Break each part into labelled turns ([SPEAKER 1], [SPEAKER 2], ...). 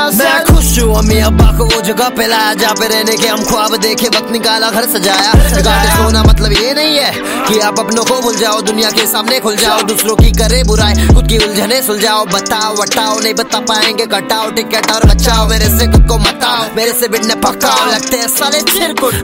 [SPEAKER 1] मैं खुश हूँ अम्मी अब्बा को वो जगह पे लाया जहाँ पे रहने के हम ख्वाब देखे, वक्त निकाला घर सजाया। गाने सोना मतलब ये नहीं है कि आप अपनों को भूल जाओ, दुनिया के सामने खुल जाओ, दूसरों की करे बुराई खुद की उलझने सुलझाओ। बताओ वटाओ नहीं बता पाएंगे, कटाओ टिकट और बचाओ, मेरे से खुद को मताओ, मेरे से बिड़ने पकाओ, लगते हैं साले चिरकुट।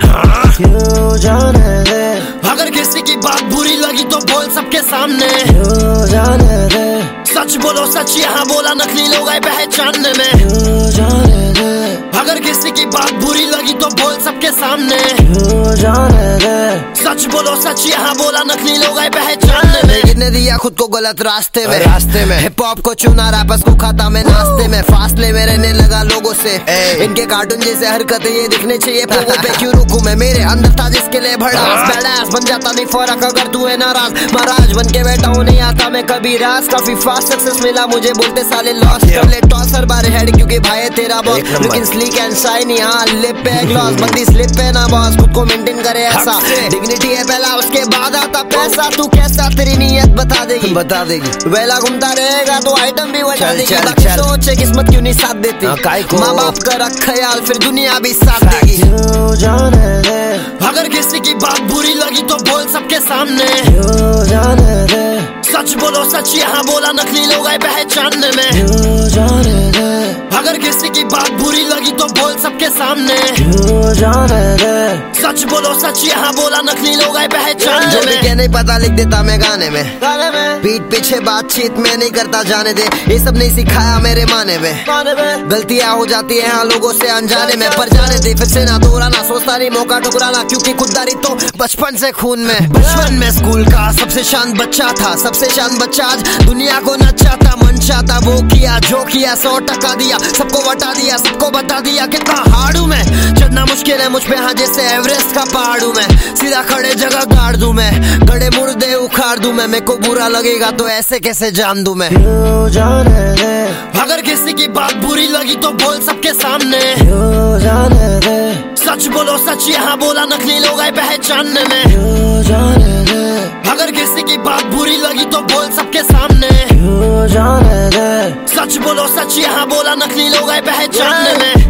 [SPEAKER 2] क्यों जाने दे,
[SPEAKER 1] अगर किसी की बात बुरी लगी तो बोल सबके सामने,
[SPEAKER 2] क्यों जाने दे,
[SPEAKER 1] सच बोलो सच यहाँ बोला, नकली लोग आए पहचानने में।
[SPEAKER 2] क्यों जाने दे,
[SPEAKER 1] अगर किसी की बात बुरी लगी तो बोल सबके सामने,
[SPEAKER 2] क्यों जाने दे,
[SPEAKER 1] सच बोलो सच यहाँ बोला, नकली लोग आए पहचानने में। गिरने दिया खुद को गलत रास्ते में हिप हॉप को चुना, रैपर्स को खाता मैं नाश्ते में, फासले में रहने लगा लोगों से, इनके कार्टून जैसे हरकतें ये दिखने चाहिए पोगों पे। क्यों रुकूं मैं, मेरे अंदर था जिसके लिए भड़ास, बैडास बन जाता नहीं फर्क अगर तू है नाराज। महाराज बन के बैठा हूँ नहीं आता मैं कभी राज, काफी फास्ट सक्सेस मिला मुझे बोलते साले लॉस, कर ले टॉस हर बार हेड क्योंकि भाई है तेरा बॉस, लेकिन स्लीक एंड शाइन यहाँ लिप पे ग्लॉस, बंदी स्लिप पे ना बॉस, खुद को मेंटेन करे ऐसा, डिग्निटी है पहला उसके बाद आता पैसा। तू कैसा तेरी नीयत बता देगी वेला घूमता रहेगा तो आइटम भी बजा देगी, बाकी सोचे किस्मत क्यों नहीं साथ देती, माँ बाप का रख ख्याल फिर दुनिया भी साथ देगी।
[SPEAKER 2] क्यों जाने दे,
[SPEAKER 1] अगर किसी की बात बुरी लगी तो बोल सबके सामने,
[SPEAKER 2] क्यों जाने दे,
[SPEAKER 1] सच बोलो सच यहाँ बोला, नकली लोग आए पहचानने में।
[SPEAKER 2] क्यों जाने दे,
[SPEAKER 1] अगर किसी की बात बुरी लगी तो बोल सबके सामने,
[SPEAKER 2] क्यों जाने दे,
[SPEAKER 1] सच बोलो सच यहाँ बोला, नकली लोग आए पहचानने में। क्या नहीं पता लिख देता मैं गाने में, पीठ पीछे बातचीत में नहीं करता जाने दे, ये सब नहीं सिखाया मेरे माने में, गलतियां हो जाती है हाँ लोगों से अनजाने में, पर जाने दे फिर से ना दोहराना, सोचता नहीं मौका ठुकराना, क्योंकि खुददारी तो बचपन से खून में। बचपन में स्कूल का सबसे शांत बच्चा था, सबसे शांत बच्चा आज दुनिया को नचाता, मन चाहता वो किया जो किया, 100% दिया, सबको बता दिया, सबको बता दिया कितना हार्ड हूँ मैं, चढ़ना मुश्किल है मुझ पे हाँ जैसे एवरेस्ट का पहाड़ हूँ मैं, सीधा खड़े जगह गाड़ दूं मैं, गड़े मुर्दे उखाड़ दूं मैं, मेरे को बुरा लगेगा तो ऐसे कैसे जान दूं मैं।
[SPEAKER 2] क्यों जाने दे,
[SPEAKER 1] अगर किसी की बात बुरी लगी तो बोल सबके सामने,
[SPEAKER 2] क्यों जाने दे,
[SPEAKER 1] सच बोलो सच यहाँ बोला, नकली लोग आए पहचानने में।
[SPEAKER 2] क्यों जाने दे,
[SPEAKER 1] अगर किसी की बात बुरी लगी तो बोल सबके सामने,
[SPEAKER 2] क्यों जाने दे,
[SPEAKER 1] सच बोलो सच यहाँ बोला, नकली लोग आए पहचानने में।